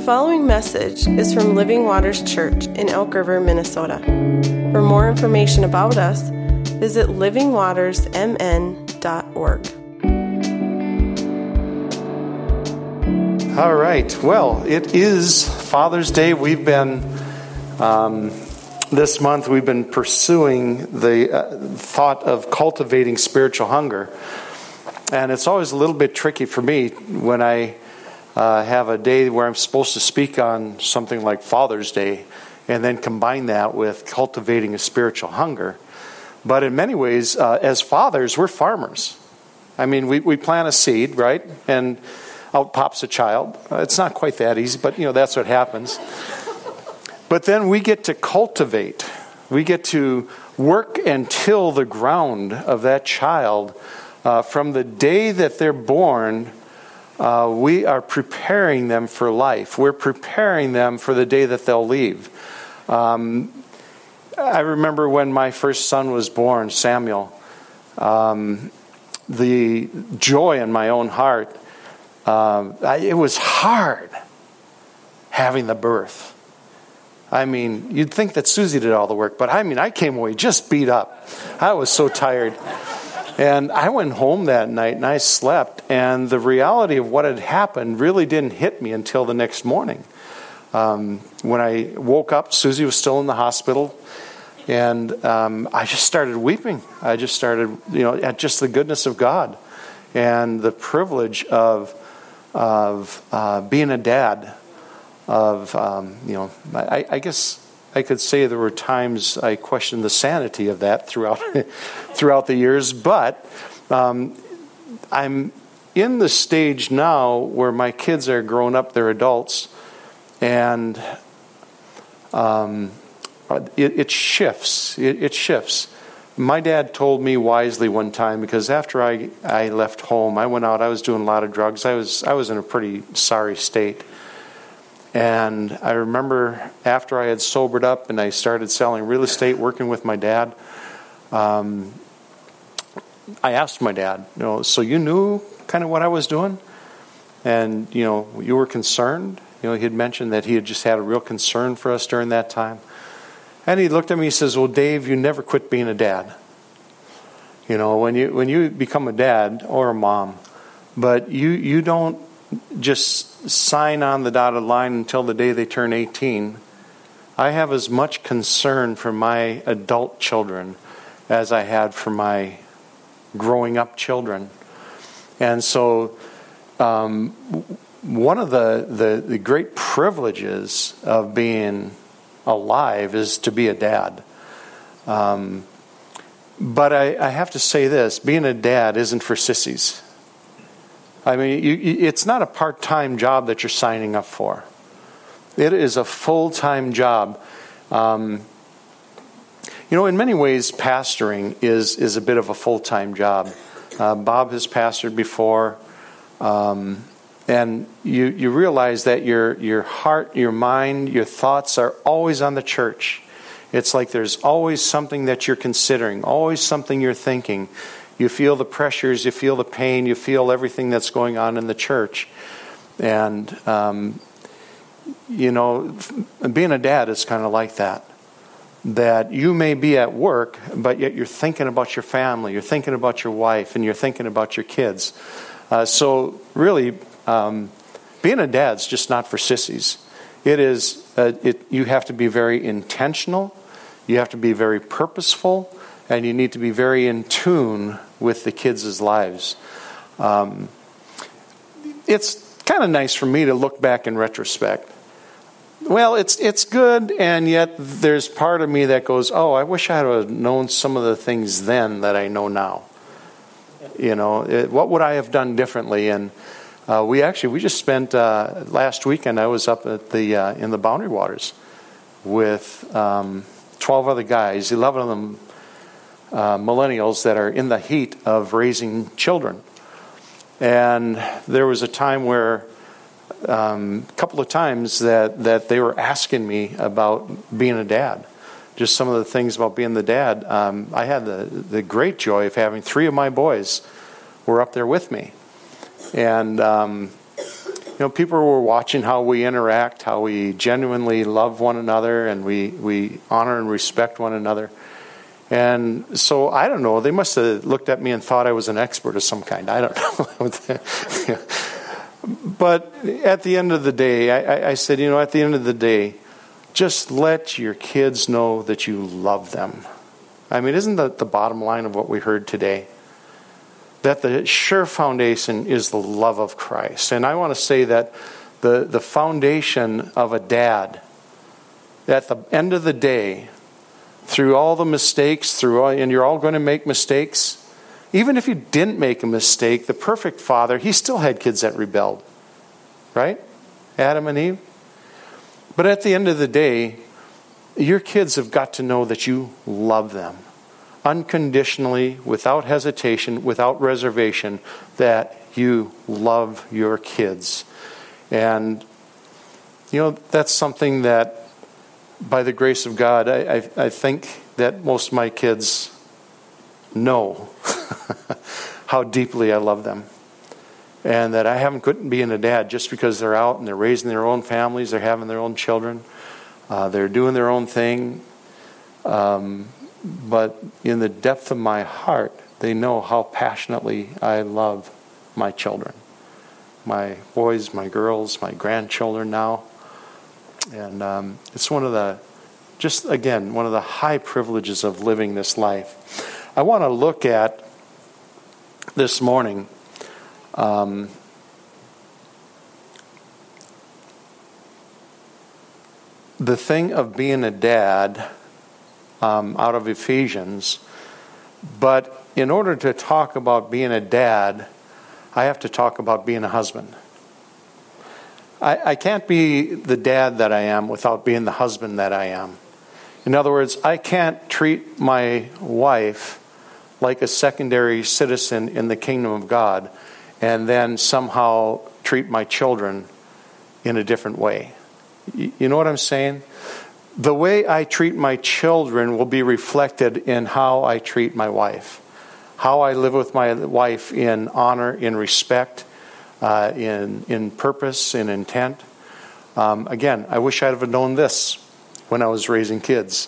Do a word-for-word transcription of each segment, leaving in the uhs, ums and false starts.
following message is from Living Waters Church in Elk River, Minnesota. For more information about us, visit living waters m n dot org. All right. Well, it is Father's Day. We've been, um, this month, we've been pursuing the uh, thought of cultivating spiritual hunger. And it's always a little bit tricky for me when I uh, have a day where I'm supposed to speak on something like Father's Day and then combine that with cultivating a spiritual hunger. But in many ways, uh, as fathers, we're farmers. I mean, we, we plant a seed, right? And out pops a child. Uh, it's not quite that easy, but, you know, that's what happens. But then we get to cultivate. We get to work and till the ground of that child. Uh, from the day that they're born, uh, we are preparing them for life. We're preparing them for the day that they'll leave. Um, I remember when my first son was born, Samuel, um, the joy in my own heart, uh, I, it was hard having the birth. I mean, you'd think that Susie did all the work, but I mean, I came away just beat up. I was so tired. And I went home that night and I slept, and the reality of what had happened really didn't hit me until the next morning. Um, when I woke up, Susie was still in the hospital, and um, I just started weeping. I just started, you know, at just the goodness of God and the privilege of of uh, being a dad. Of um, you know, I, I guess. I could say there were times I questioned the sanity of that throughout throughout the years, but um, I'm in the stage now where my kids are grown up, they're adults, and um, it, it shifts. It, it shifts. My dad told me wisely one time, because after I, I left home, I went out, I was doing a lot of drugs. I was I was in a pretty sorry state. And I remember after I had sobered up and I started selling real estate, working with my dad, um, I asked my dad, you know, so you knew kind of what I was doing? And, you know, you were concerned? You know, he had mentioned that he had just had a real concern for us during that time. And he looked at me, he says, well, Dave, you never quit being a dad. You know, when you when you become a dad or a mom, but you, you don't just sign on the dotted line until the day they turn eighteen. I have as much concern for my adult children as I had for my growing up children. And so um, one of the, the, the great privileges of being alive is to be a dad. Um, but I, I have to say this, being a dad isn't for sissies. I mean, you, it's not a part-time job that you're signing up for. It is a full-time job. Um, you know, in many ways, pastoring is is a bit of a full-time job. Uh, Bob has pastored before, um, and you you realize that your your heart, your mind, your thoughts are always on the church. It's like there's always something that you're considering, always something you're thinking. You feel the pressures, you feel the pain, you feel everything that's going on in the church. And, um, you know, being a dad is kind of like that. That you may be at work, but yet you're thinking about your family, you're thinking about your wife, and you're thinking about your kids. Uh, so really, um, being a dad's just not for sissies. It is, uh, it, you have to be very intentional, you have to be very purposeful, and you need to be very in tune with the kids' lives. Um, it's kind of nice for me to look back in retrospect. Well, it's it's good, and yet there's part of me that goes, oh, I wish I had known some of the things then that I know now. You know, it, what would I have done differently? And uh, we actually, we just spent, uh, last weekend, I was up at the uh, in the Boundary Waters with um, twelve other guys, eleven of them Uh, millennials that are in the heat of raising children. And there was a time where, um, a couple of times that, that they were asking me about being a dad. Just some of the things about being the dad. Um, I had the, the great joy of having three of my boys were up there with me. And um, You know, people were watching how we interact, how we genuinely love one another, and we, we honor and respect one another. And so, I don't know, they must have looked at me and thought I was an expert of some kind. I don't know. But at the end of the day, I, I said, you know, at the end of the day, just let your kids know that you love them. I mean, isn't that the bottom line of what we heard today? That the sure foundation is the love of Christ. And I want to say that the, the foundation of a dad, at the end of the day, through all the mistakes, through all, and you're all going to make mistakes, even if you didn't make a mistake, the perfect father, he still had kids that rebelled. Right? Adam and Eve. But at the end of the day, your kids have got to know that you love them. Unconditionally, without hesitation, without reservation, that you love your kids. And, you know, that's something that, by the grace of God, I, I, I think that most of my kids know how deeply I love them. And that I haven't couldn't be a dad just because they're out and they're raising their own families, they're having their own children, uh, they're doing their own thing. Um, but in the depth of my heart, they know how passionately I love my children. My boys, my girls, my grandchildren now. And um, it's one of the, just again, one of the high privileges of living this life. I want to look at this morning Um, the thing of being a dad um, out of Ephesians, but in order to talk about being a dad, I have to talk about being a husband. I, I can't be the dad that I am without being the husband that I am. In other words, I can't treat my wife like a secondary citizen in the kingdom of God and then somehow treat my children in a different way. You know what I'm saying? The way I treat my children will be reflected in how I treat my wife. How I live with my wife in honor, in respect, uh, in in purpose, in intent. Um, again, I wish I'd have known this when I was raising kids.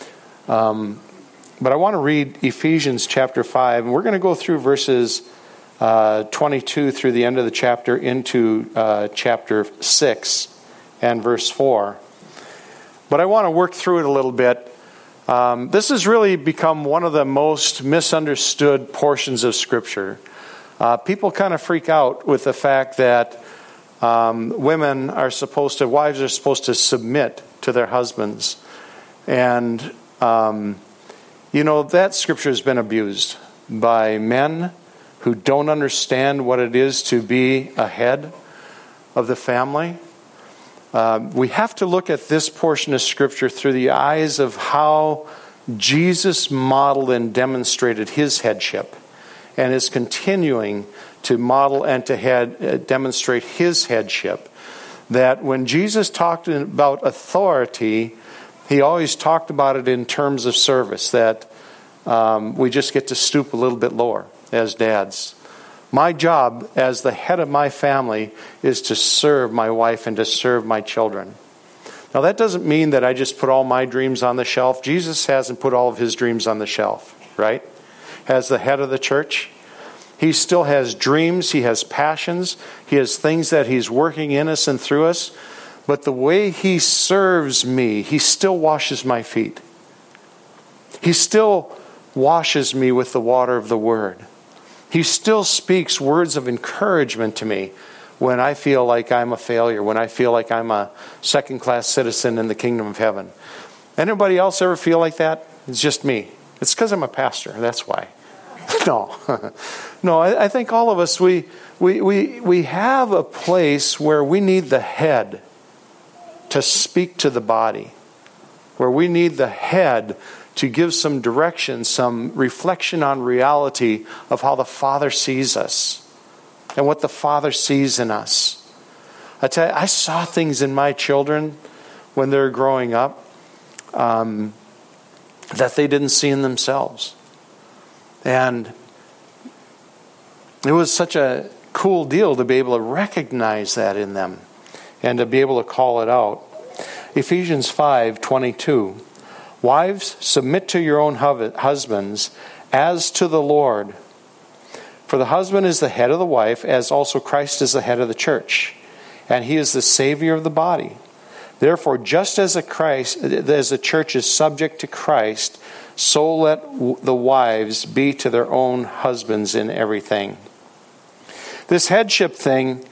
Um, but I want to read Ephesians chapter five, and we're going to go through verses Uh, twenty-two through the end of the chapter into uh, chapter six and verse four. But I want to work through it a little bit. Um, this has really become one of the most misunderstood portions of Scripture. Uh, people kind of freak out with the fact that um, women are supposed to, wives are supposed to submit to their husbands. And, um, you know, that Scripture has been abused by men who don't understand what it is to be a head of the family. Uh, we have to look at this portion of Scripture through the eyes of how Jesus modeled and demonstrated his headship, and is continuing to model and to head, uh, demonstrate his headship. That when Jesus talked about authority, he always talked about it in terms of service, that um, we just get to stoop a little bit lower as dads. My job as the head of my family is to serve my wife and to serve my children. Now that doesn't mean that I just put all my dreams on the shelf. Jesus hasn't put all of his dreams on the shelf, right? As the head of the church, he still has dreams, he has passions, he has things that he's working in us and through us. But the way he serves me, he still washes my feet. He still washes me with the water of the Word. He still speaks words of encouragement to me when I feel like I'm a failure, when I feel like I'm a second-class citizen in the kingdom of heaven. Anybody else ever feel like that? It's just me. It's because I'm a pastor. That's why. No. No, I, I think all of us, we, we, we, we have a place where we need the head to speak to the body, where we need the head to give some direction, some reflection on reality of how the Father sees us and what the Father sees in us. I tell you, I saw things in my children when they were growing up um, that they didn't see in themselves. And it was such a cool deal to be able to recognize that in them and to be able to call it out. Ephesians five twenty-two. Wives, submit to your own husbands as to the Lord. For the husband is the head of the wife, as also Christ is the head of the church, and he is the Savior of the body. Therefore, just as the Christ, as the church is subject to Christ, so let the wives be to their own husbands in everything. This headship thing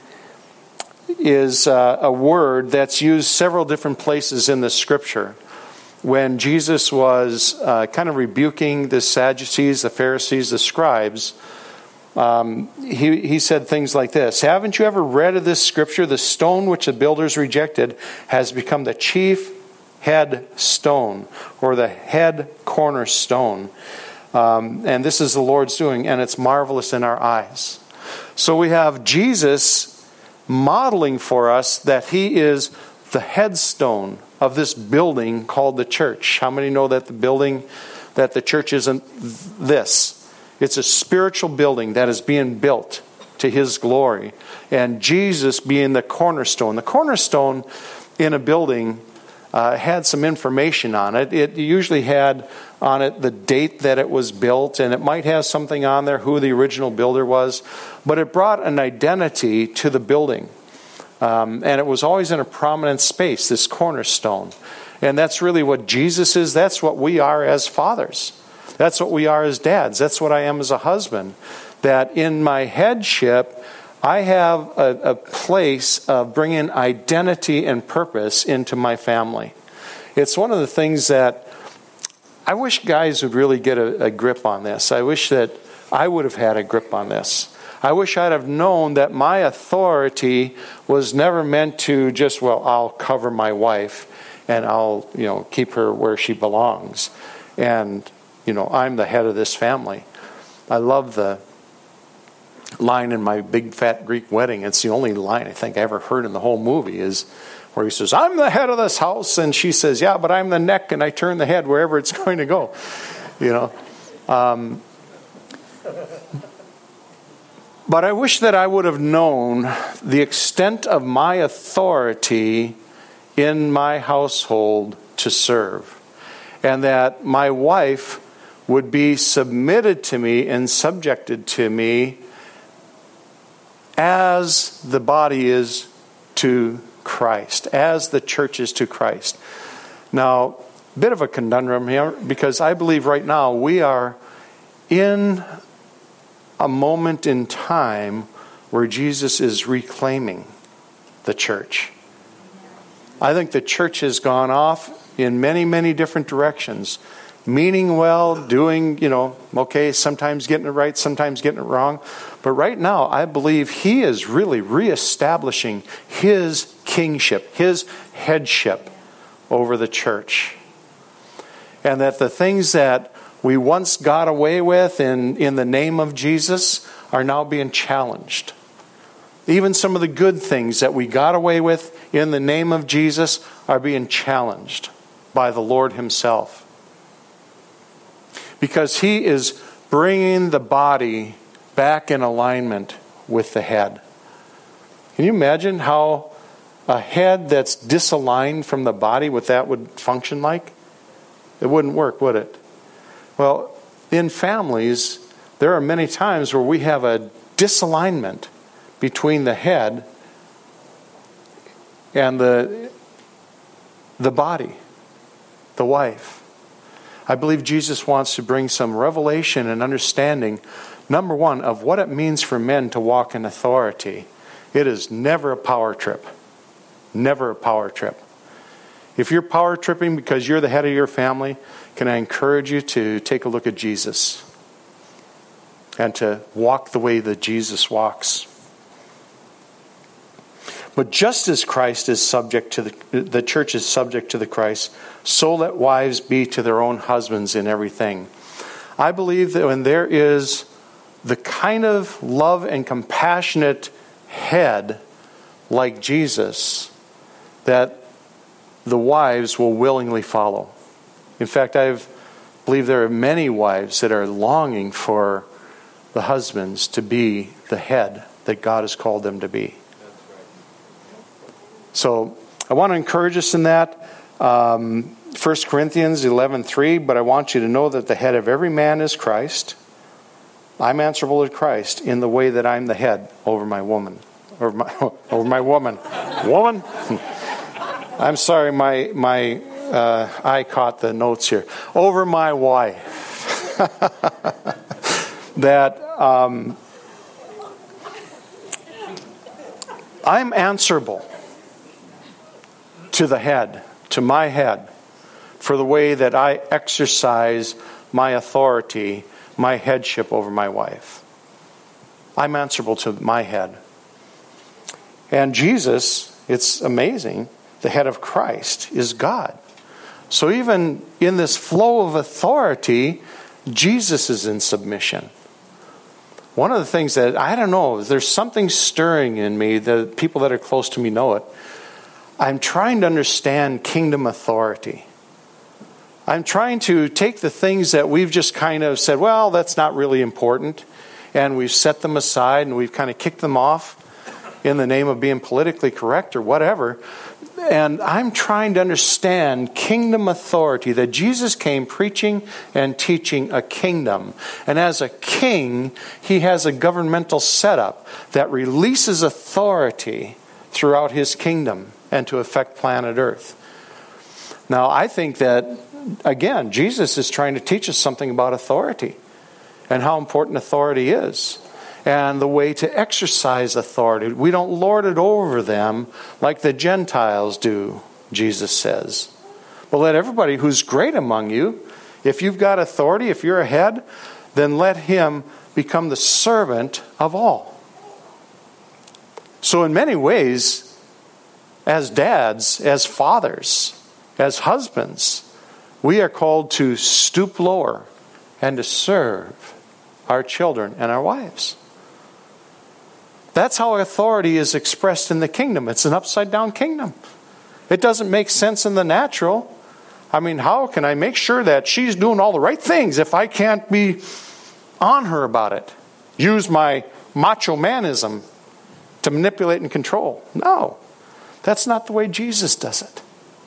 is uh, a word that's used several different places in the Scripture. When Jesus was uh, kind of rebuking the Sadducees, the Pharisees, the scribes, um, he, he said things like this: haven't you ever read of this Scripture? The stone which the builders rejected has become the chief head stone, or the head cornerstone. Um, and this is the Lord's doing, and it's marvelous in our eyes. So we have Jesus modeling for us that he is the headstone of this building called the church. How many know that the building, that the church isn't this? It's a spiritual building that is being built to his glory. And Jesus being the cornerstone. The cornerstone in a building uh, had some information on it. It usually had on it the date that it was built, and it might have something on there who the original builder was. But it brought an identity to the building. Um, and it was always in a prominent space, this cornerstone. And that's really what Jesus is. That's what we are as fathers. That's what we are as dads. That's what I am as a husband. That in my headship, I have a, a place of bringing identity and purpose into my family. It's one of the things that I wish guys would really get a, a grip on this. I wish that I would have had a grip on this. I wish I'd have known that my authority was never meant to just, well, I'll cover my wife and I'll, you know, keep her where she belongs. And, you know, I'm the head of this family. I love the line in My Big Fat Greek Wedding. It's the only line I think I ever heard in the whole movie, is where he says, I'm the head of this house. And she says, yeah, but I'm the neck and I turn the head wherever it's going to go. You know. Um, but I wish that I would have known the extent of my authority in my household to serve. And that my wife would be submitted to me and subjected to me as the body is to Christ, as the church is to Christ. Now, a bit of a conundrum here, because I believe right now we are in a moment in time where Jesus is reclaiming the church. I think the church has gone off in many, many different directions. Meaning well, doing, you know, okay, sometimes getting it right, sometimes getting it wrong. But right now, I believe he is really reestablishing his kingship, his headship over the church. And that the things that we once got away with in, in the name of Jesus are now being challenged. Even some of the good things that we got away with in the name of Jesus are being challenged by the Lord himself. Because he is bringing the body back in alignment with the head. Can you imagine how a head that's disaligned from the body, what that would function like? It wouldn't work, would it? Well, in families, there are many times where we have a disalignment between the head and the, the body, the wife. I believe Jesus wants to bring some revelation and understanding, number one, of what it means for men to walk in authority. It is never a power trip. Never a power trip. If you're power tripping because you're the head of your family, can I encourage you to take a look at Jesus and to walk the way that Jesus walks. But just as Christ is subject to the, the church is subject to the Christ, so let wives be to their own husbands in everything. I believe that when there is the kind of love and compassionate head like Jesus, that the wives will willingly follow. In fact, I believe there are many wives that are longing for the husbands to be the head that God has called them to be. So I want to encourage us in that. Um, First Corinthians eleven three, but I want you to know that the head of every man is Christ. I'm answerable to Christ in the way that I'm the head over my woman. Over my, over my woman. Woman? I'm sorry, my my uh, eye caught the notes here. Over my wife. that um, I'm answerable to the head, to my head, for the way that I exercise my authority, my headship over my wife. I'm answerable to my head. And Jesus, it's amazing, the head of Christ is God. So even in this flow of authority, Jesus is in submission. One of the things that, I don't know, there's something stirring in me, the people that are close to me know it. I'm trying to understand kingdom authority. I'm trying to take the things that we've just kind of said, well, that's not really important, and we've set them aside and we've kind of kicked them off in the name of being politically correct or whatever. And I'm trying to understand kingdom authority, that Jesus came preaching and teaching a kingdom. And as a king, he has a governmental setup that releases authority throughout his kingdom and to affect planet Earth. Now, I think that, again, Jesus is trying to teach us something about authority and how important authority is and the way to exercise authority. We don't lord it over them like the Gentiles do, Jesus says. But let everybody who's great among you, if you've got authority, if you're a head, then let him become the servant of all. So in many ways, as dads, as fathers, as husbands, we are called to stoop lower and to serve our children and our wives. That's how authority is expressed in the kingdom. It's an upside-down kingdom. It doesn't make sense in the natural. I mean, how can I make sure that she's doing all the right things if I can't be on her about it? Use my macho manism to manipulate and control. No, that's not the way Jesus does it.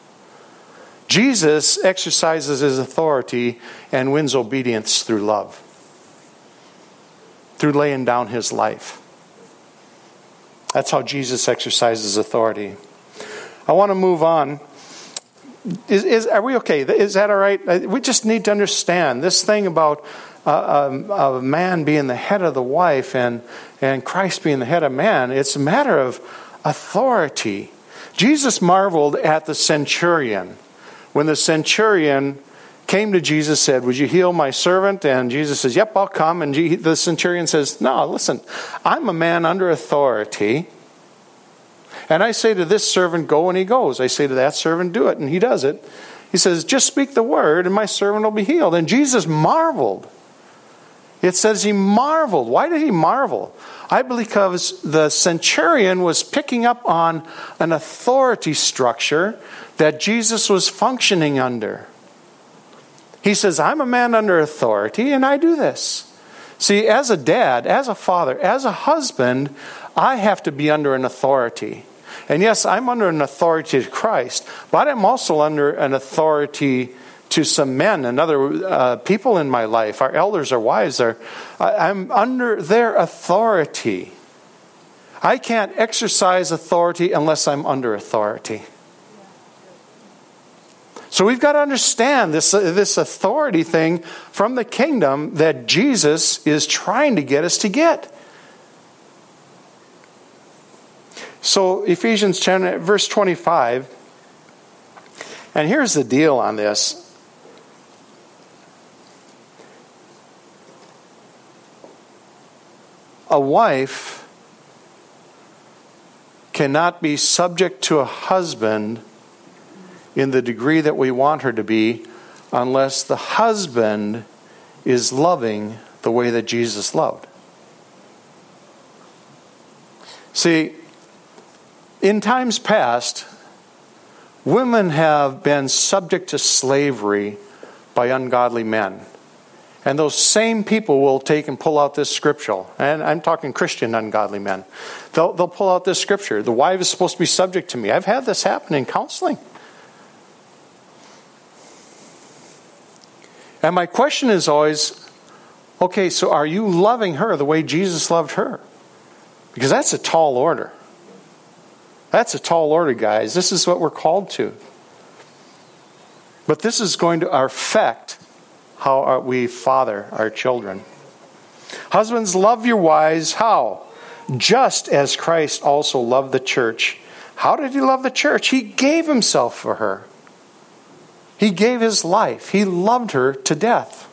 Jesus exercises his authority and wins obedience through love, through laying down his life. That's how Jesus exercises authority. I want to move on. Is, is are we okay? Is that all right? We just need to understand this thing about uh, um, a man being the head of the wife and, and Christ being the head of man. It's a matter of authority. Jesus marveled at the centurion. When the centurion came to Jesus, said, would you heal my servant? And Jesus says, yep, I'll come. And the centurion says, no, listen, I'm a man under authority. And I say to this servant, go, and he goes. I say to that servant, do it, and he does it. He says, just speak the word, and my servant will be healed. And Jesus marveled. It says he marveled. Why did he marvel? I believe because the centurion was picking up on an authority structure that Jesus was functioning under. He says, I'm a man under authority, and I do this. See, as a dad, as a father, as a husband, I have to be under an authority. And yes, I'm under an authority to Christ, but I'm also under an authority to some men and other uh, people in my life. Our elders, our wives, are. I'm under their authority. I can't exercise authority unless I'm under authority. So we've got to understand this, uh, this authority thing from the kingdom that Jesus is trying to get us to get. So Ephesians ten, verse twenty-five, and here's the deal on this. A wife cannot be subject to a husband in the degree that we want her to be unless the husband is loving the way that Jesus loved. See, in times past, women have been subject to slavery by ungodly men. And those same people will take and pull out this scripture. And I'm talking Christian ungodly men. They'll, they'll pull out this scripture. The wife is supposed to be subject to me. I've had this happen in counseling. And my question is always, okay, so are you loving her the way Jesus loved her? Because that's a tall order. That's a tall order, guys. This is what we're called to. But this is going to affect how we father our children. Husbands, love your wives. How? Just as Christ also loved the church. How did he love the church? He gave himself for her. He gave his life. He loved her to death.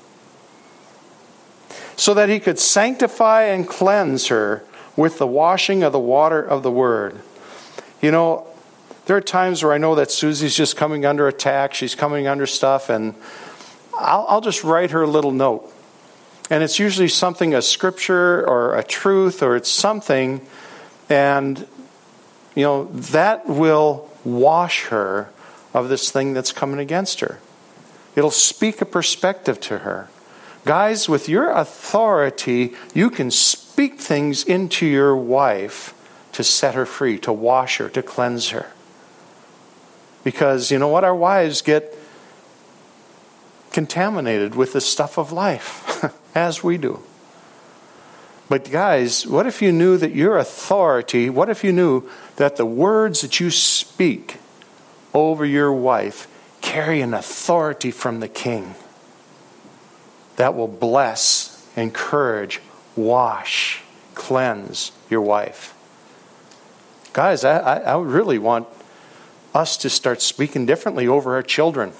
So that he could sanctify and cleanse her with the washing of the water of the word. You know, there are times where I know that Susie's just coming under attack. She's coming under stuff, and I'll, I'll just write her a little note. And it's usually something, a scripture or a truth, or it's something, and, you know, that will wash her of this thing that's coming against her. It'll speak a perspective to her. Guys, with your authority, you can speak things into your wife to set her free, to wash her, to cleanse her. Because, you know what? Our wives get contaminated with the stuff of life, as we do. But guys, what if you knew that your authority, what if you knew that the words that you speak over your wife carry an authority from the King that will bless, encourage, wash, cleanse your wife? Guys, I, I, I really want us to start speaking differently over our children,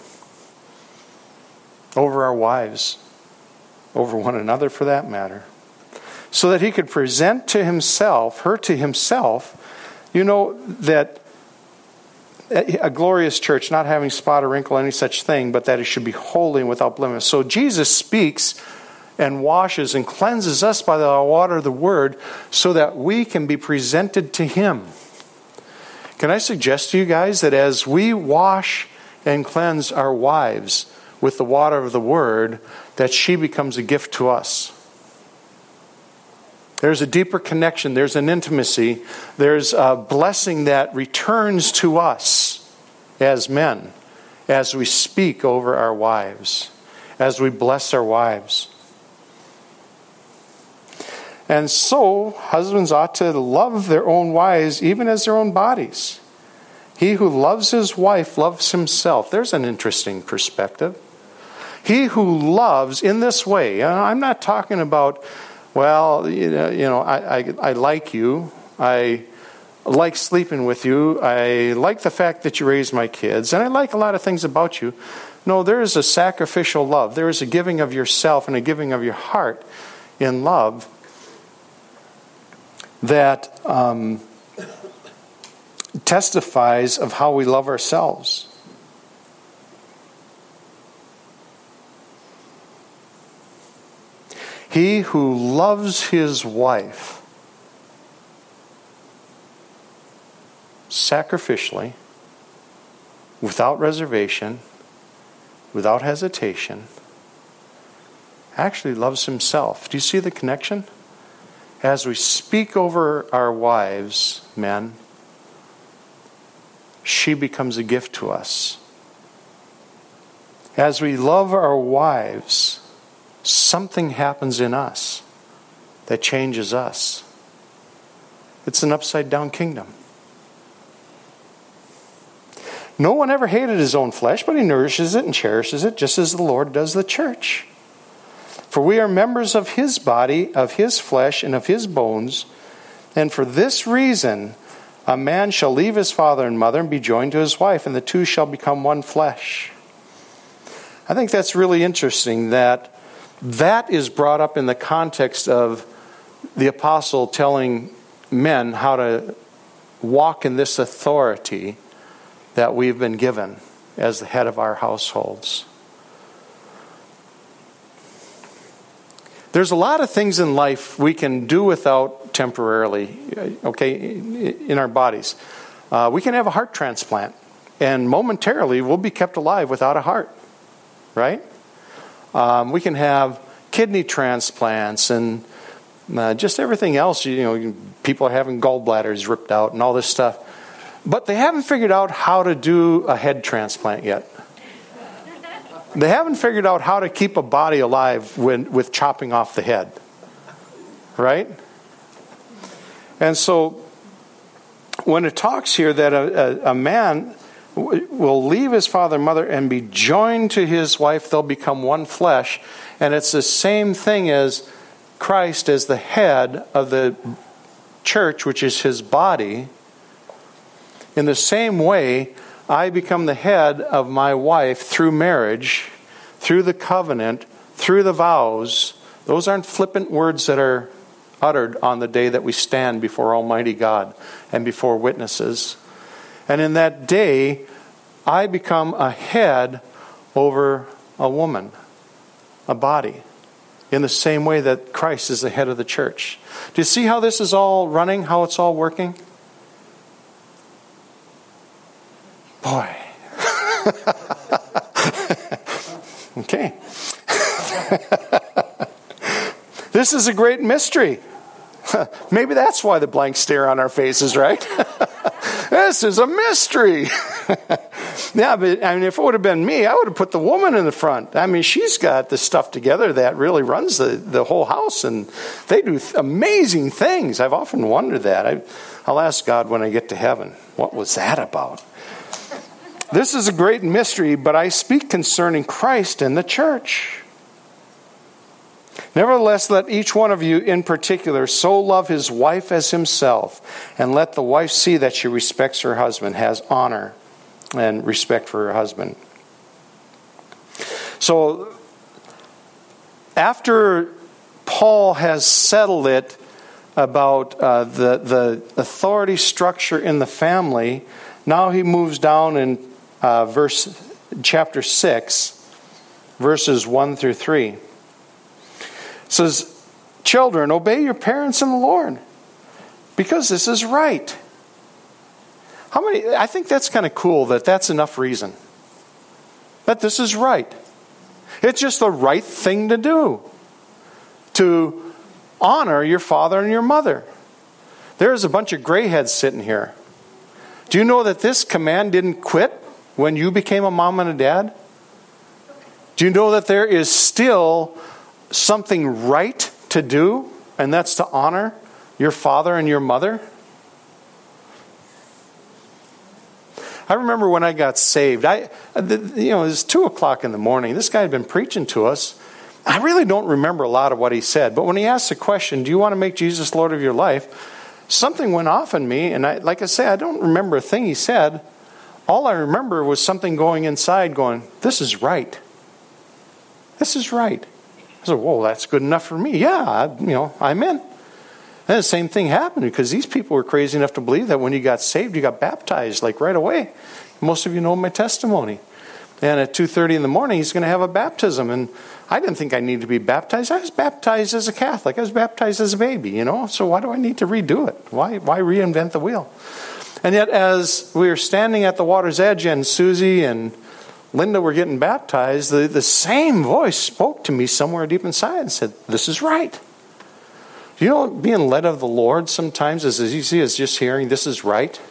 over our wives, over one another for that matter, so that he could present to himself, her to himself. You know that a glorious church, not having spot or wrinkle, any such thing, but that it should be holy and without blemish. So Jesus speaks and washes and cleanses us by the water of the word so that we can be presented to him. Can I suggest to you guys that as we wash and cleanse our wives with the water of the word, that she becomes a gift to us? There's a deeper connection. There's an intimacy. There's a blessing that returns to us as men as we speak over our wives, as we bless our wives. And so, husbands ought to love their own wives even as their own bodies. He who loves his wife loves himself. There's an interesting perspective. He who loves in this way, I'm not talking about, well, you know, you know I, I, I like you. I like sleeping with you. I like the fact that you raised my kids. And I like a lot of things about you. No, there is a sacrificial love. There is a giving of yourself and a giving of your heart in love that um, testifies of how we love ourselves. He who loves his wife sacrificially, without reservation, without hesitation, actually loves himself. Do you see the connection? As we speak over our wives, men, she becomes a gift to us. As we love our wives, something happens in us that changes us. It's an upside-down kingdom. No one ever hated his own flesh, but he nourishes it and cherishes it, just as the Lord does the church. For we are members of his body, of his flesh, and of his bones. And for this reason, a man shall leave his father and mother and be joined to his wife, and the two shall become one flesh. I think that's really interesting that that is brought up in the context of the apostle telling men how to walk in this authority that we've been given as the head of our households. There's a lot of things in life we can do without temporarily, okay, in our bodies. Uh, we can have a heart transplant, and momentarily we'll be kept alive without a heart, right? Um, we can have kidney transplants and uh, just everything else. You know, people are having gallbladders ripped out and all this stuff. But they haven't figured out how to do a head transplant yet. They haven't figured out how to keep a body alive when, with chopping off the head. Right? And so, when it talks here that a, a, a man will leave his father and mother and be joined to his wife, they'll become one flesh. And it's the same thing as Christ as the head of the church, which is his body. In the same way, I become the head of my wife through marriage, through the covenant, through the vows. Those aren't flippant words that are uttered on the day that we stand before Almighty God and before witnesses. And in that day, I become a head over a woman, a body, in the same way that Christ is the head of the church. Do you see how this is all running, how it's all working? Boy. Okay. This is a great mystery. Maybe that's why the blank stare on our faces, right? This is a mystery. Yeah, but I mean, if it would have been me, I would have put the woman in the front. I mean, she's got the stuff together that really runs the, the whole house, and they do th- amazing things. I've often wondered that. I, I'll ask God when I get to heaven, what was that about? This is a great mystery, but I speak concerning Christ and the church. Nevertheless, let each one of you in particular so love his wife as himself, and let the wife see that she respects her husband, has honor and respect for her husband. So, after Paul has settled it about uh, the, the authority structure in the family, now he moves down in uh, verse chapter six, verses one through three. It says, children, obey your parents in the Lord, because this is right. How many? I think that's kind of cool that that's enough reason. That this is right. It's just the right thing to do. To honor your father and your mother. There's a bunch of gray heads sitting here. Do you know that this command didn't quit when you became a mom and a dad? Do you know that there is still something right to do, and that's to honor your father and your mother? I remember when I got saved, I, you know, it was two o'clock in the morning. This guy had been preaching to us. I really don't remember a lot of what he said, but when he asked the question, do you want to make Jesus Lord of your life? Something went off in me, and I, like I say, I don't remember a thing he said. All I remember was something going inside going, this is right. This is right. I said, whoa, that's good enough for me. Yeah, I, you know, I'm in. And the same thing happened because these people were crazy enough to believe that when you got saved, you got baptized like right away. Most of you know my testimony. And at two thirty in the morning, he's going to have a baptism. And I didn't think I needed to be baptized. I was baptized as a Catholic. I was baptized as a baby, you know. So why do I need to redo it? Why, why reinvent the wheel? And yet as we were standing at the water's edge and Susie and Linda were getting baptized, the, the same voice spoke to me somewhere deep inside and said, this is right. Do you know being led of the Lord sometimes is as easy as just hearing this is right?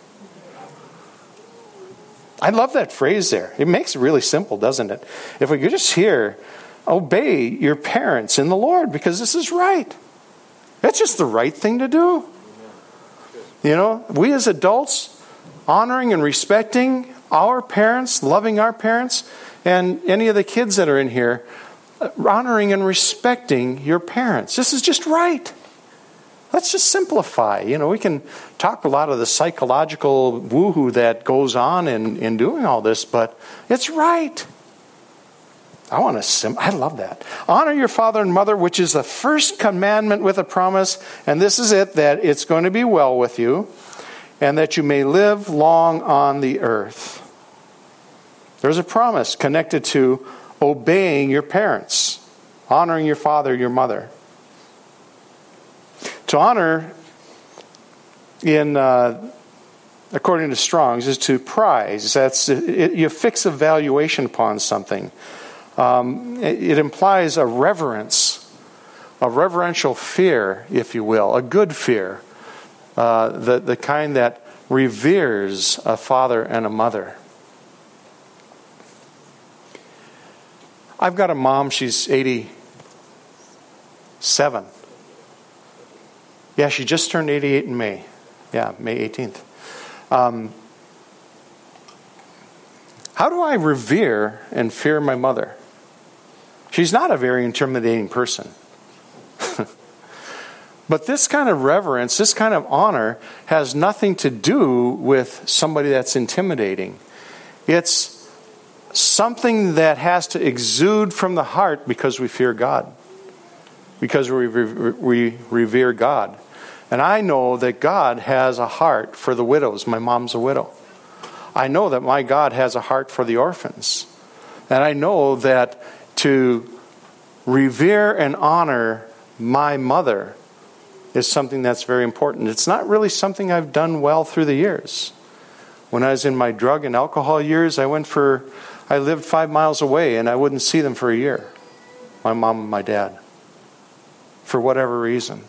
I love that phrase there. It makes it really simple, doesn't it? If we could just hear, obey your parents in the Lord because this is right. That's just the right thing to do. You know, we as adults, honoring and respecting our parents, loving our parents, and any of the kids that are in here, honoring and respecting your parents. This is just right. Let's just simplify. You know, we can talk a lot of the psychological woohoo that goes on in, in doing all this, but it's right. I want to sim- I love that. Honor your father and mother, which is the first commandment with a promise, and this is it, that it's going to be well with you, and that you may live long on the earth. There's a promise connected to obeying your parents, honoring your father, your mother. To honor, in uh, according to Strong's, is to prize. That's it, you fix a valuation upon something. Um, it, it implies a reverence a reverential fear, if you will, a good fear, uh, the, the kind that reveres a father and a mother. I've got a mom, she's eighty-seven. Yeah, she just turned eighty-eight in May. Yeah, May eighteenth. Um, how do I revere and fear my mother? She's not a very intimidating person. But this kind of reverence, this kind of honor, has nothing to do with somebody that's intimidating. It's something that has to exude from the heart because we fear God. Because we, we revere God. And I know that God has a heart for the widows. My mom's a widow. I know that my God has a heart for the orphans. And I know that to revere and honor my mother is something that's very important. It's not really something I've done well through the years. When I was in my drug and alcohol years, I went for, I lived five miles away and I wouldn't see them for a year. My mom and my dad. For whatever reason.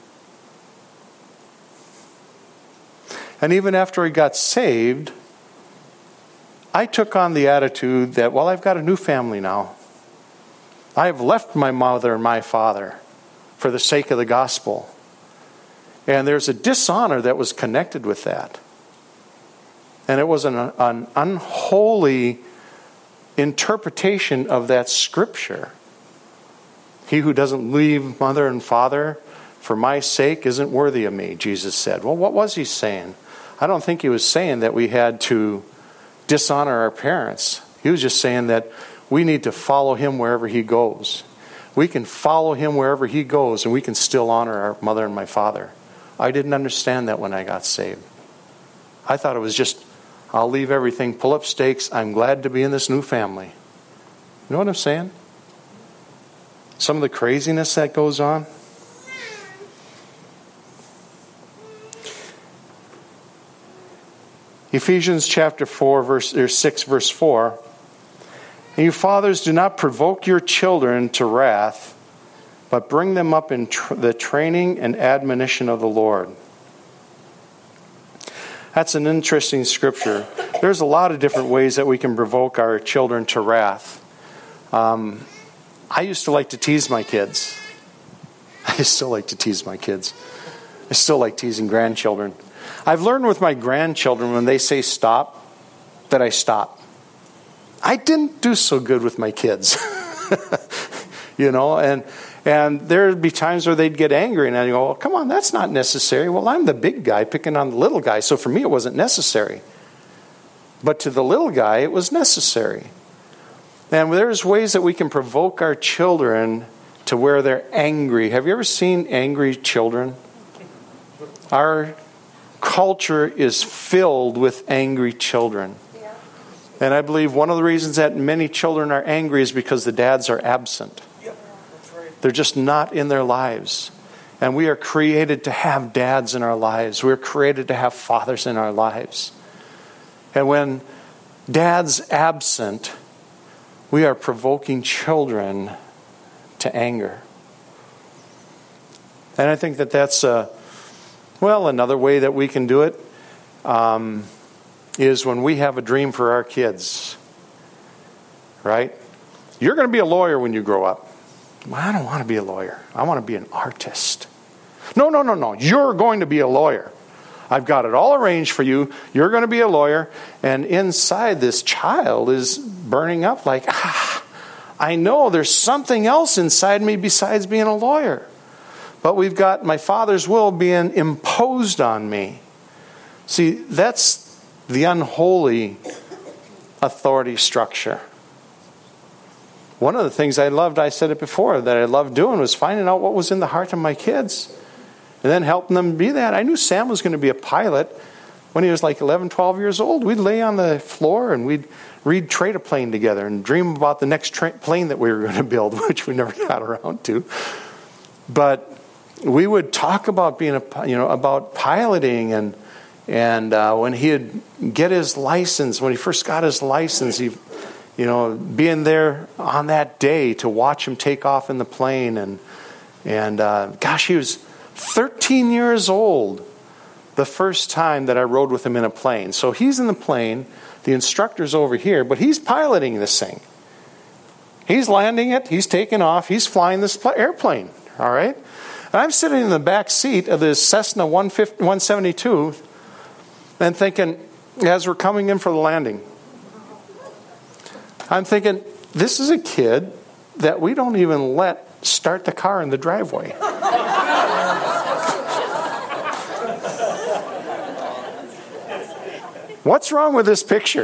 And even after I got saved, I took on the attitude that, well, I've got a new family now. I have left my mother and my father for the sake of the gospel. And there's a dishonor that was connected with that. And it was an, an unholy interpretation of that scripture. He who doesn't leave mother and father for my sake isn't worthy of me, Jesus said. Well, what was he saying? I don't think he was saying that we had to dishonor our parents. He was just saying that we need to follow him wherever he goes. We can follow him wherever he goes, and we can still honor our mother and my father. I didn't understand that when I got saved. I thought it was just, I'll leave everything, pull up stakes, I'm glad to be in this new family. You know what I'm saying? Some of the craziness that goes on. Ephesians chapter four, verse or six, verse four. And you fathers, do not provoke your children to wrath, but bring them up in tr- the training and admonition of the Lord. That's an interesting scripture. There's a lot of different ways that we can provoke our children to wrath. Um, I used to like to tease my kids. I still like to tease my kids. I still like teasing grandchildren. I've learned with my grandchildren, when they say stop, that I stop. I didn't do so good with my kids. You know, and and there'd be times where they'd get angry, and I'd go, well, come on, that's not necessary. Well, I'm the big guy picking on the little guy, so for me it wasn't necessary. But to the little guy, it was necessary. And there's ways that we can provoke our children to where they're angry. Have you ever seen angry children? Our culture is filled with angry children. Yeah. And I believe one of the reasons that many children are angry is because the dads are absent. Yep. That's right. They're just not in their lives. And we are created to have dads in our lives. We're created to have fathers in our lives. And when dad's absent, we are provoking children to anger. And I think that that's a Well, another way that we can do it um, is when we have a dream for our kids. Right? You're going to be a lawyer when you grow up. Well, I don't want to be a lawyer. I want to be an artist. No, no, no, no. You're going to be a lawyer. I've got it all arranged for you. You're going to be a lawyer. And inside, this child is burning up like, ah, I know there's something else inside me besides being a lawyer. But we've got my Father's will being imposed on me. See, that's the unholy authority structure. One of the things I loved, I said it before, that I loved doing was finding out what was in the heart of my kids. And then helping them be that. I knew Sam was going to be a pilot when he was like eleven, twelve years old. We'd lay on the floor and we'd read Trade a Plane together and dream about the next tra- plane that we were going to build, which we never got around to. But we would talk about being a, you know, about piloting, and and uh, when he'd get his license, when he first got his license, he, you know, being there on that day to watch him take off in the plane, and And uh, gosh, he was thirteen years old the first time that I rode with him in a plane. So he's in the plane, the instructor's over here, but he's piloting this thing. He's landing it, he's taking off, he's flying this airplane, all right? And I'm sitting in the back seat of this Cessna one seventy-two and thinking, as we're coming in for the landing, I'm thinking, this is a kid that we don't even let start the car in the driveway. What's wrong with this picture?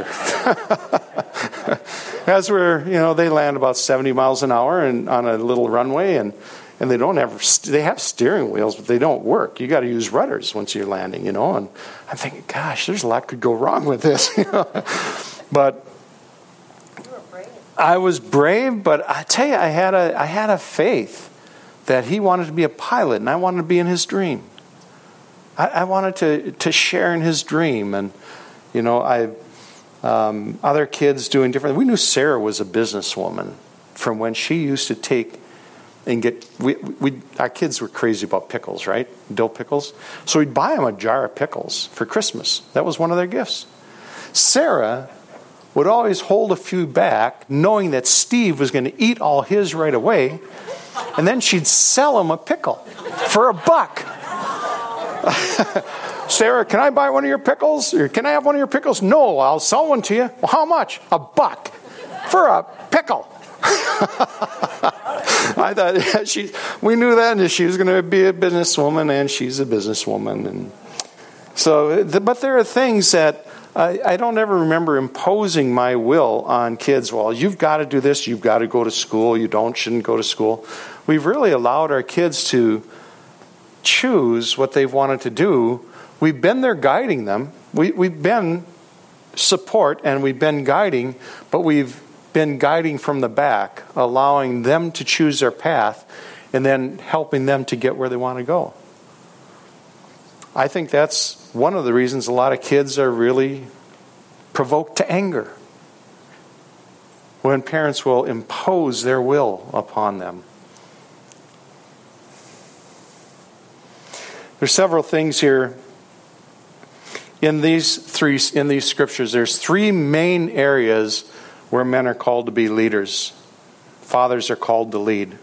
As we're, you know, they land about seventy miles an hour and on a little runway, and, and they don't have, they have steering wheels, but they don't work. You got to use rudders once you're landing, you know. And I'm thinking, gosh, there's a lot could go wrong with this, you know. But you were brave. I was brave, but I tell you, I had a, I had a faith that he wanted to be a pilot, and I wanted to be in his dream. I, I wanted to to share in his dream, and you know, I. Um, other kids doing different. We knew Sarah was a businesswoman from when she used to take and get. We, we our kids were crazy about pickles, right? Dill pickles. So we'd buy them a jar of pickles for Christmas. That was one of their gifts. Sarah would always hold a few back, knowing that Steve was going to eat all his right away, and then she'd sell him a pickle for a buck. Sarah, can I buy one of your pickles? Or can I have one of your pickles? No, I'll sell one to you. Well, how much? A buck for a pickle. I thought she. We knew that, and she was going to be a businesswoman, and she's a businesswoman, and so. But there are things that I, I don't ever remember imposing my will on kids. Well, you've got to do this. You've got to go to school. You don't shouldn't go to school. We've really allowed our kids to choose what they've wanted to do. We've been there guiding them. We, we've been support and we've been guiding, but we've been guiding from the back, allowing them to choose their path and then helping them to get where they want to go. I think that's one of the reasons a lot of kids are really provoked to anger when parents will impose their will upon them. There's several things here. In these three, in these scriptures, there's three main areas where men are called to be leaders. Fathers are called to lead.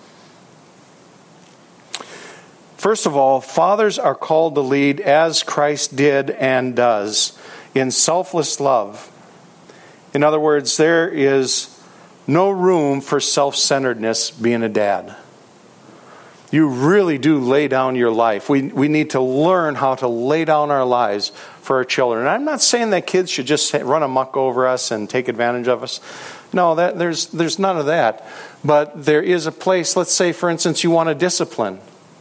First of all, fathers are called to lead as Christ did and does, in selfless love. In other words, there is no room for self-centeredness being a dad. You really do lay down your life. We we need to learn how to lay down our lives for our children. And I'm not saying that kids should just run amok over us and take advantage of us. No, that there's there's none of that. But there is a place, let's say, for instance, you want to discipline.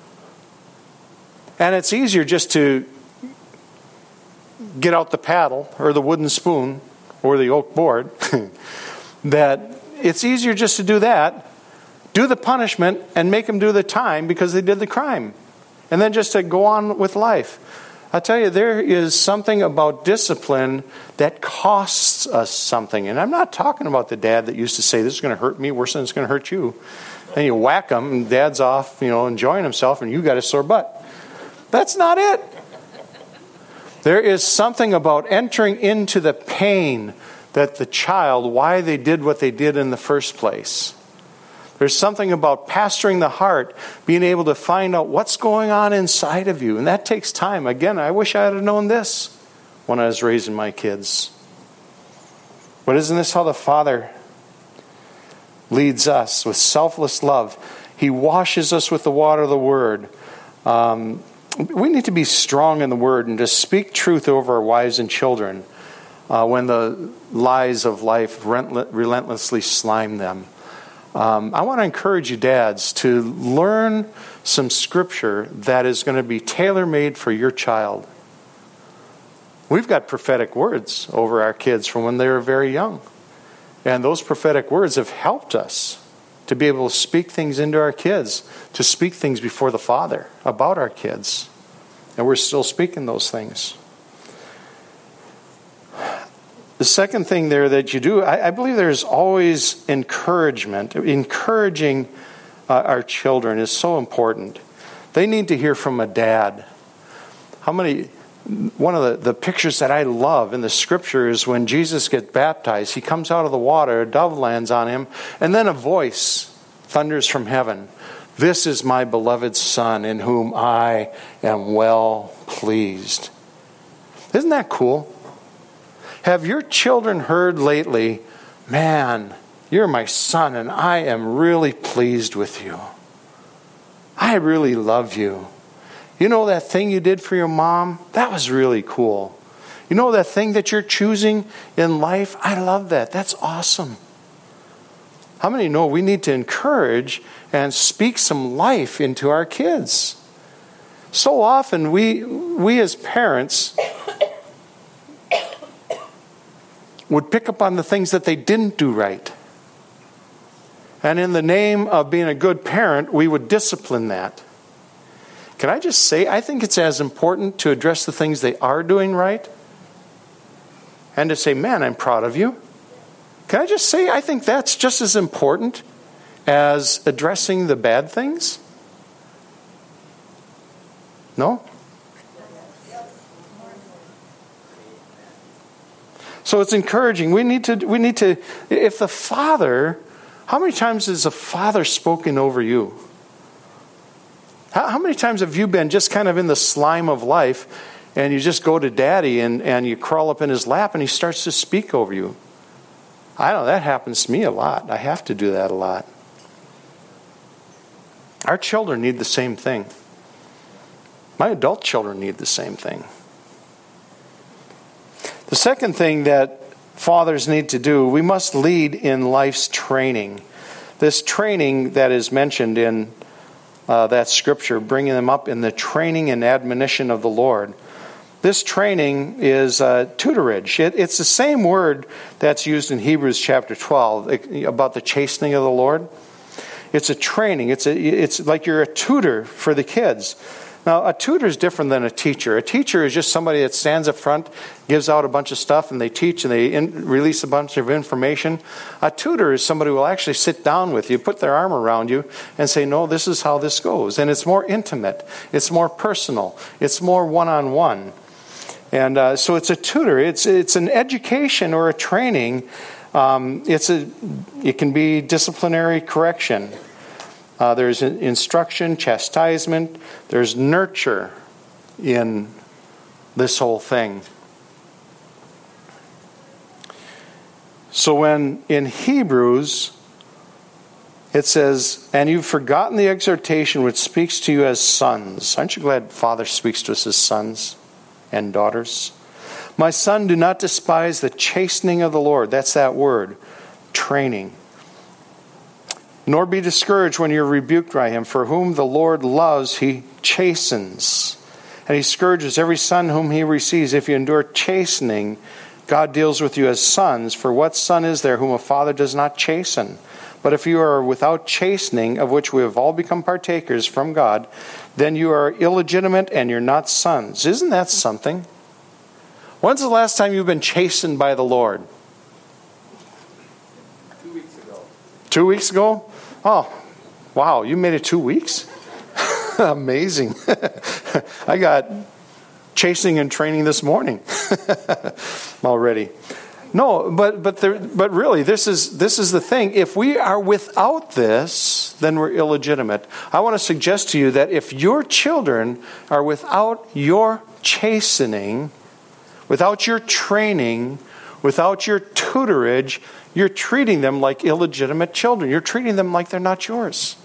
And it's easier just to get out the paddle or the wooden spoon or the oak board. That it's easier just to do that. Do the punishment and make them do the time because they did the crime. And then just to go on with life. I tell you, there is something about discipline that costs us something. And I'm not talking about the dad that used to say, this is going to hurt me worse than it's going to hurt you. And you whack him and dad's off, you know, enjoying himself and you got a sore butt. That's not it. There is something about entering into the pain that the child, why they did what they did in the first place. There's something about pastoring the heart, being able to find out what's going on inside of you. And that takes time. Again, I wish I had known this when I was raising my kids. But isn't this how the Father leads us with selfless love? He washes us with the water of the Word. Um, we need to be strong in the Word and to speak truth over our wives and children uh, when the lies of life relentlessly slime them. Um, I want to encourage you, dads, to learn some scripture that is going to be tailor-made for your child. We've got prophetic words over our kids from when they were very young. And those prophetic words have helped us to be able to speak things into our kids, to speak things before the Father about our kids. And we're still speaking those things. The second thing there that you do, I, I believe there's always encouragement, encouraging uh, our children is so important. They need to hear from a dad. How many... One of the, the pictures that I love in the scripture is when Jesus gets baptized. He comes out of the water, a dove lands on him, and then a voice thunders from heaven. This is my beloved Son in whom I am well pleased. Isn't that cool? Have your children heard lately, man, you're my son and I am really pleased with you. I really love you. You know that thing you did for your mom? That was really cool. You know that thing that you're choosing in life? I love that. That's awesome. How many know we need to encourage and speak some life into our kids? So often we we as parents would pick up on the things that they didn't do right. And in the name of being a good parent, we would discipline that. Can I just say, I think it's as important to address the things they are doing right and to say, man, I'm proud of you. Can I just say, I think that's just as important as addressing the bad things? No? So it's encouraging. We need to, we need to, if the father, how many times has the father spoken over you? How, how many times have you been just kind of in the slime of life and you just go to daddy and, and you crawl up in his lap and he starts to speak over you? I know that happens to me a lot. I have to do that a lot. Our children need the same thing. My adult children need the same thing. The second thing that fathers need to do, we must lead in life's training. This training that is mentioned in uh, that scripture, bringing them up in the training and admonition of the Lord. This training is uh, tutorage. It, it's the same word that's used in Hebrews chapter twelve about the chastening of the Lord. It's a training. It's a, it's like you're a tutor for the kids. Now, a tutor is different than a teacher. A teacher is just somebody that stands up front, gives out a bunch of stuff, and they teach and they in, release a bunch of information. A tutor is somebody who will actually sit down with you, put their arm around you, and say, no, this is how this goes. And it's more intimate. It's more personal. It's more one-on-one. And uh, so it's a tutor. It's it's an education or a training. Um, it's a it can be disciplinary correction. Uh, there's instruction, chastisement. There's nurture in this whole thing. So when in Hebrews it says, and you've forgotten the exhortation which speaks to you as sons. Aren't you glad Father speaks to us as sons and daughters? My son, do not despise the chastening of the Lord. That's that word, training. Nor be discouraged when you're rebuked by him, for whom the Lord loves, he chastens. And he scourges every son whom he receives. If you endure chastening, God deals with you as sons. For what son is there whom a father does not chasten? But if you are without chastening, of which we have all become partakers from God, then you are illegitimate and you're not sons. Isn't that something? When's the last time you've been chastened by the Lord? Two weeks ago. Two weeks ago? Oh, wow, you made it two weeks? Amazing. I got chasing and training this morning already. No, but but there, but really, this is this is the thing. If we are without this, then we're illegitimate. I want to suggest to you that if your children are without your chastening, without your training, without your tutorage, you're treating them like illegitimate children. You're treating them like they're not yours.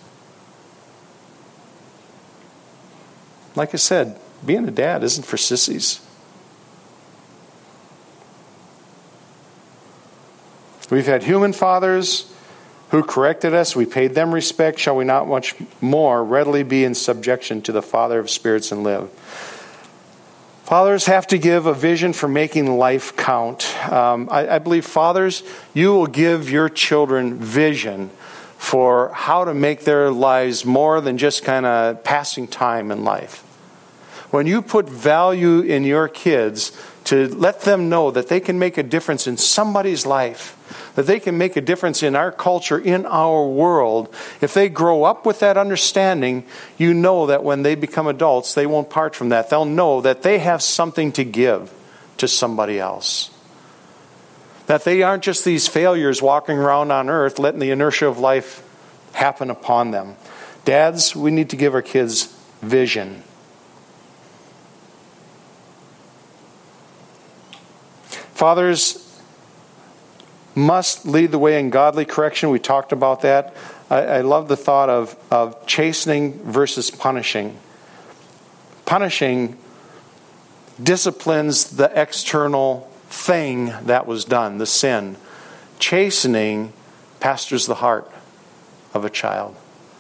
Like I said, being a dad isn't for sissies. We've had human fathers who corrected us. We paid them respect. Shall we not much more readily be in subjection to the Father of spirits and live? Fathers have to give a vision for making life count. Um, I, I believe, fathers, you will give your children vision for how to make their lives more than just kind of passing time in life. When you put value in your kids to let them know that they can make a difference in somebody's life, that they can make a difference in our culture, in our world. If they grow up with that understanding, you know that when they become adults, they won't part from that. They'll know that they have something to give to somebody else. That they aren't just these failures walking around on earth, letting the inertia of life happen upon them. Dads, we need to give our kids vision. Fathers must lead the way in godly correction. We talked about that. I, I love the thought of, of chastening versus punishing. Punishing disciplines the external thing that was done, the sin. Chastening pastors the heart of a child.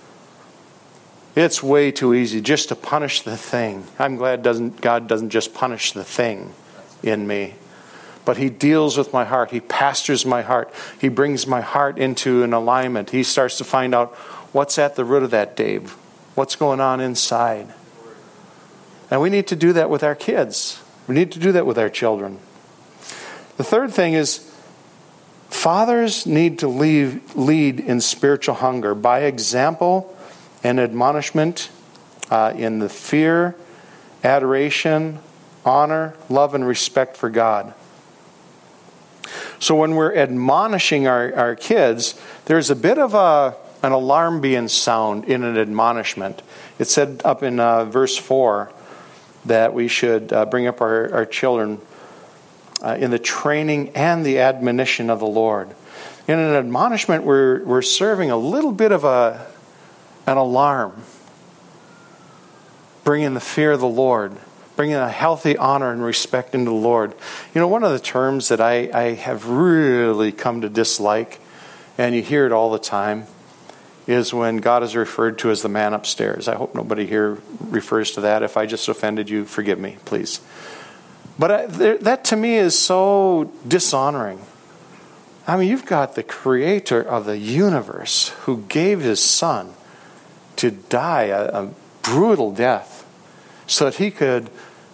It's way too easy just to punish the thing. I'm glad doesn't God doesn't just punish the thing in me, but He deals with my heart. He pastors my heart. He brings my heart into an alignment. He starts to find out what's at the root of that, Dave. What's going on inside? And we need to do that with our kids. We need to do that with our children. The third thing is, fathers need to lead, lead in spiritual hunger by example and admonishment uh, in the fear, adoration, honor, love, and respect for God. So when we're admonishing our, our kids, there's a bit of a, an alarm being sound in an admonishment. It said up in uh, verse four that we should uh, bring up our, our children uh, in the training and the admonition of the Lord. In an admonishment, we're, we're serving a little bit of a an alarm, bringing the fear of the Lord, bringing a healthy honor and respect into the Lord. You know, one of the terms that I, I have really come to dislike, and you hear it all the time, is when God is referred to as the man upstairs. I hope nobody here refers to that. If I just offended you, forgive me, please. But I, there, that to me is so dishonoring. I mean, you've got the creator of the universe who gave his son to die a, a brutal death so that he could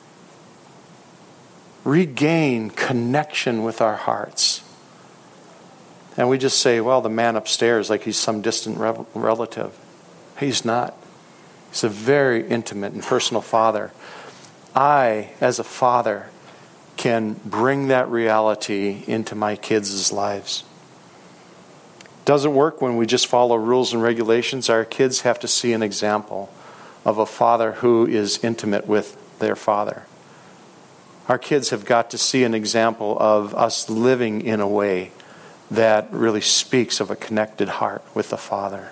regain connection with our hearts. And we just say, well, the man upstairs, like he's some distant re- relative. He's not. He's a very intimate and personal father. I, as a father, can bring that reality into my kids' lives. Doesn't work when we just follow rules and regulations. Our kids have to see an example of a father who is intimate with their father. Our kids have got to see an example of us living in a way that really speaks of a connected heart with the Father.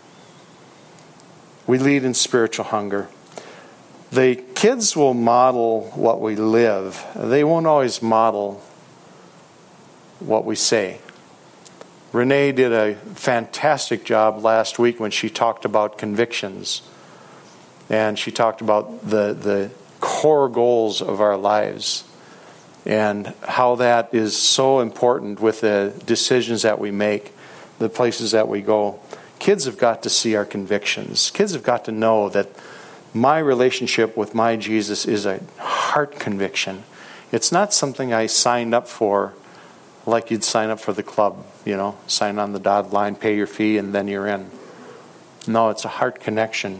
We lead in spiritual hunger. The kids will model what we live. They won't always model what we say. Renee did a fantastic job last week when she talked about convictions. And she talked about the, the core goals of our lives and how that is so important with the decisions that we make, the places that we go. Kids have got to see our convictions. Kids have got to know that my relationship with my Jesus is a heart conviction. It's not something I signed up for like you'd sign up for the club, you know, sign on the dotted line, pay your fee, and then you're in. No, it's a heart connection.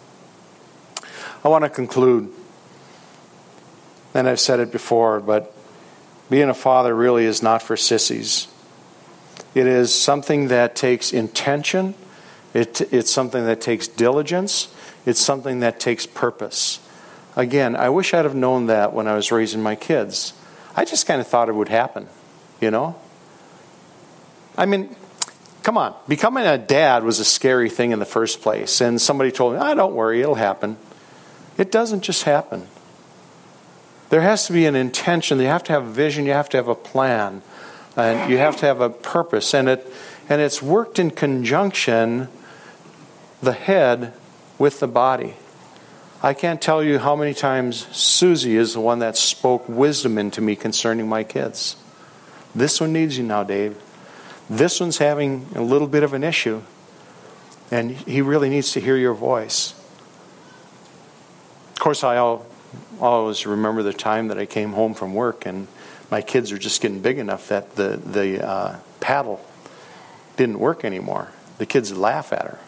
I want to conclude, and I've said it before, but being a father really is not for sissies. It is something that takes intention. It, it's something that takes diligence. It's something that takes purpose. Again, I wish I'd have known that when I was raising my kids. I just kind of thought it would happen, you know? I mean, come on. Becoming a dad was a scary thing in the first place. And somebody told me, oh, don't worry, it'll happen. It doesn't just happen. There has to be an intention. You have to have a vision. You have to have a plan. And you have to have a purpose. And it and it's worked in conjunction, the head with the body. I can't tell you how many times Susie is the one that spoke wisdom into me concerning my kids. This one needs you now, Dave. This one's having a little bit of an issue. And he really needs to hear your voice. Of course, I I always remember the time that I came home from work and my kids are just getting big enough that the, the uh, paddle didn't work anymore. The kids would laugh at her.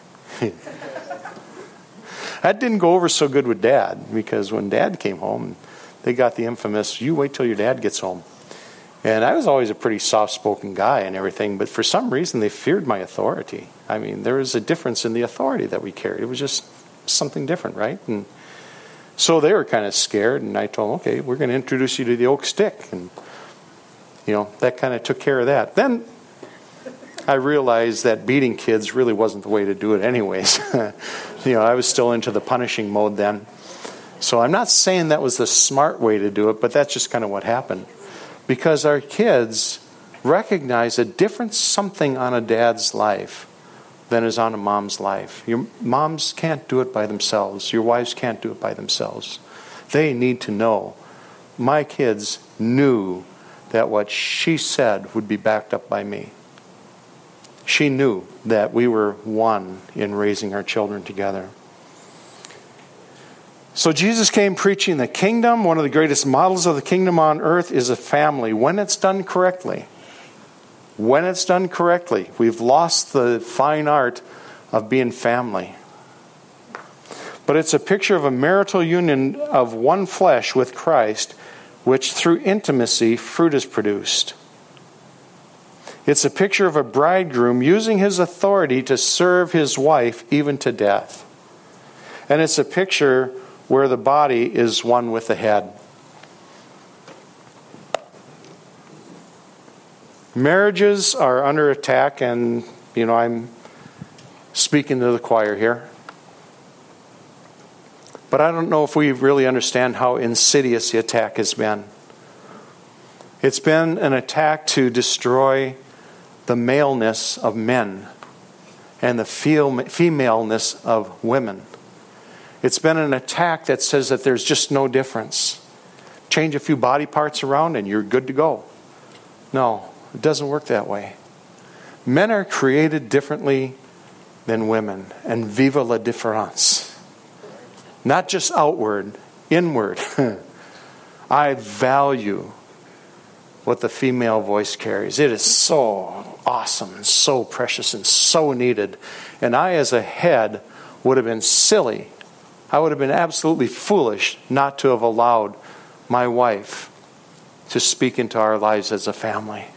That didn't go over so good with Dad, because when Dad came home, they got the infamous, you wait till your dad gets home. And I was always a pretty soft-spoken guy and everything, but for some reason they feared my authority. I mean, there was a difference in the authority that we carried. It was just something different, right? And so they were kind of scared, and I told them, okay, we're going to introduce you to the oak stick. And, you know, that kind of took care of that. Then I realized that beating kids really wasn't the way to do it anyways. You know, I was still into the punishing mode then. So I'm not saying that was the smart way to do it, but that's just kind of what happened. Because our kids recognize a different something on a dad's life than is on a mom's life. Your moms can't do it by themselves. Your wives can't do it by themselves. They need to know. My kids knew that what she said would be backed up by me. She knew that we were one in raising our children together. So Jesus came preaching the kingdom. One of the greatest models of the kingdom on earth is a family, when it's done correctly. When it's done correctly. We've lost the fine art of being family. But it's a picture of a marital union of one flesh with Christ, which through intimacy fruit is produced. It's a picture of a bridegroom using his authority to serve his wife even to death. And it's a picture where the body is one with the head. Marriages are under attack, and, you know, I'm speaking to the choir here. But I don't know if we really understand how insidious the attack has been. It's been an attack to destroy the maleness of men and the femaleness of women. It's been an attack that says that there's just no difference. Change a few body parts around and you're good to go. No, it doesn't work that way. Men are created differently than women. And viva la différence. Not just outward, inward. I value what the female voice carries. It is so awesome and so precious and so needed. And I, as a head, would have been silly. I would have been absolutely foolish not to have allowed my wife to speak into our lives as a family.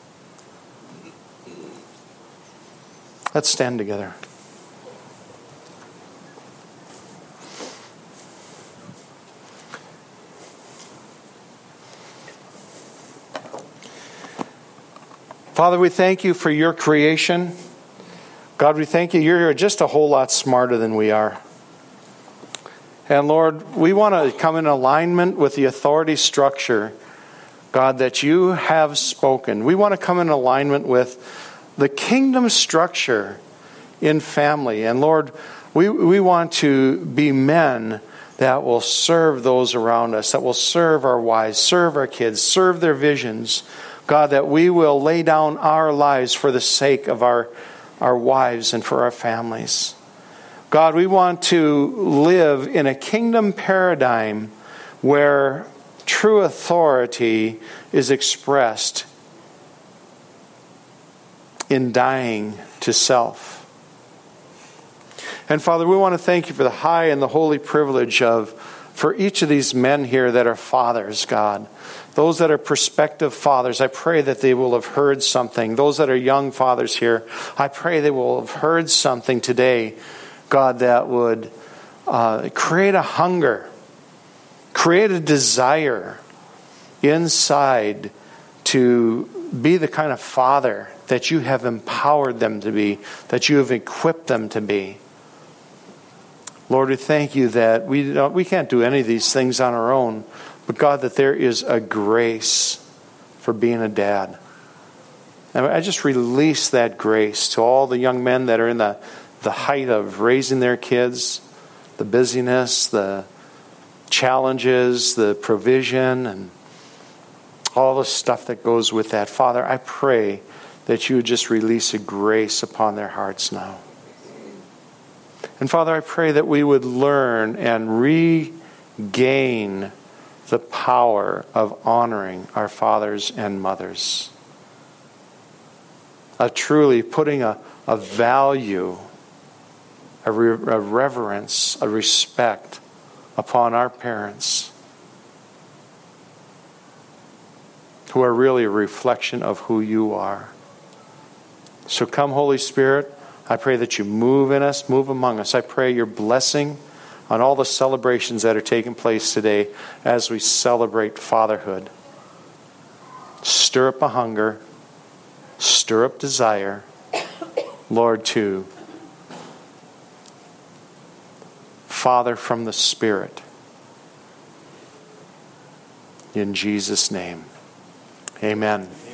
Let's stand together. Father, we thank you for your creation. God, we thank you. You're just a whole lot smarter than we are. And Lord, we want to come in alignment with the authority structure, God, that you have spoken. We want to come in alignment with the kingdom structure in family. And Lord, we, we want to be men that will serve those around us, that will serve our wives, serve our kids, serve their visions. God, that we will lay down our lives for the sake of our, our wives and for our families. God, we want to live in a kingdom paradigm where true authority is expressed in dying to self. And Father, we want to thank you for the high and the holy privilege of, for each of these men here that are fathers, God. Those that are prospective fathers, I pray that they will have heard something. Those that are young fathers here, I pray they will have heard something today, God, that would uh, create a hunger, create a desire inside to be the kind of father that you have empowered them to be, that you have equipped them to be. Lord, we thank you that we don't, we can't do any of these things on our own, but God, that there is a grace for being a dad. And I just release that grace to all the young men that are in the the height of raising their kids, the busyness, the challenges, the provision, and all the stuff that goes with that. Father, I pray that you would just release a grace upon their hearts now. And Father, I pray that we would learn and gain the power of honoring our fathers and mothers. Of truly putting a, a value, a, re, a reverence, a respect upon our parents, who are really a reflection of who you are. So come, Holy Spirit, I pray that you move in us, move among us. I pray your blessing on all the celebrations that are taking place today as we celebrate fatherhood. Stir up a hunger, stir up desire, Lord, to father from the Spirit. In Jesus' name, amen.